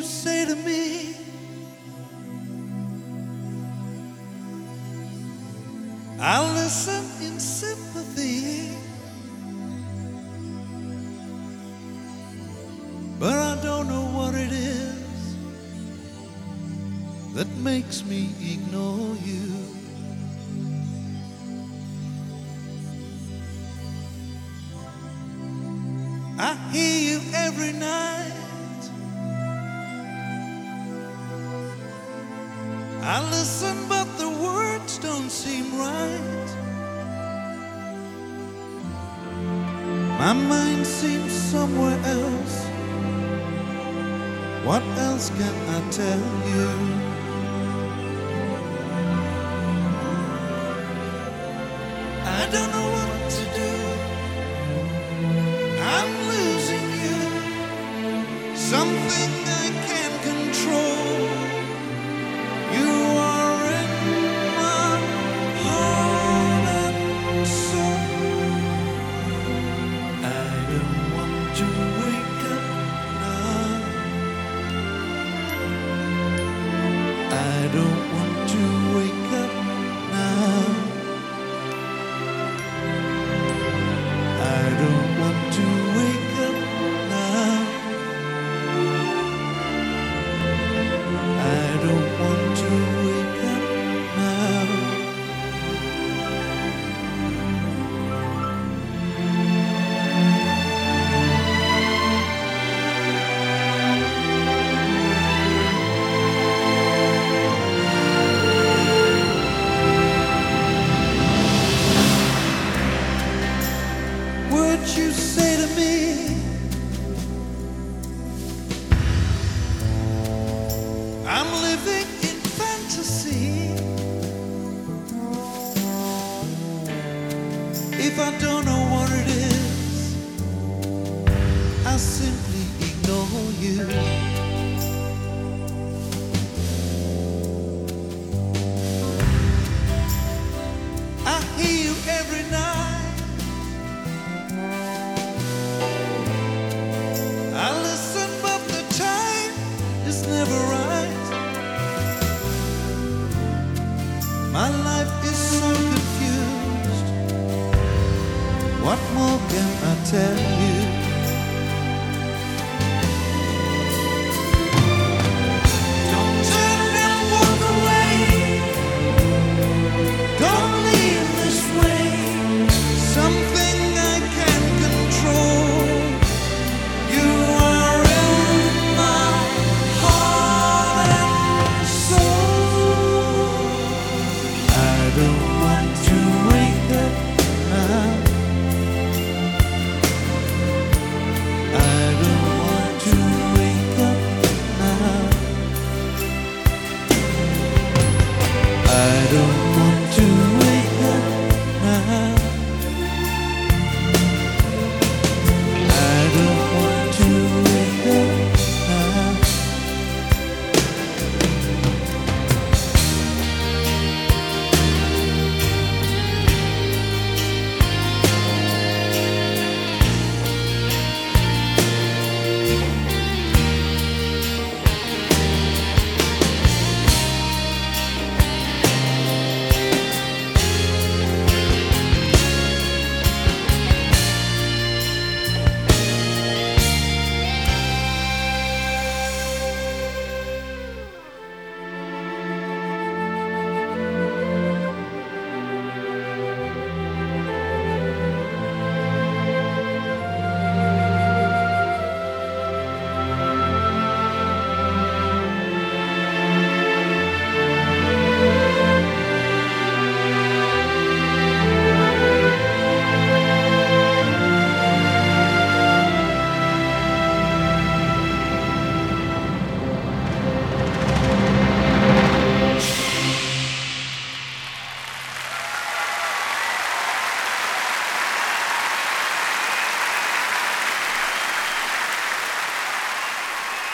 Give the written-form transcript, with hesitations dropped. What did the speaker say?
say to me? I'll listen in sympathy, but I don't know what it is that makes me ignore you. I hear you every night. I listen, but the words don't seem right. My mind seems somewhere else. What else can I tell you? I don't know what to do. I'm losing you. Something I can't control. You are in my heart and soul. I don't want to wake up now. I don't want to wake up now. I don't want to wake up now. I don't want to wake up now. Would you say to me, I'm living in fantasy? If I don't know what it is, I simply ignore you. I hear you every night. I listen, but the time is never right. My life is so confused. What more can I tell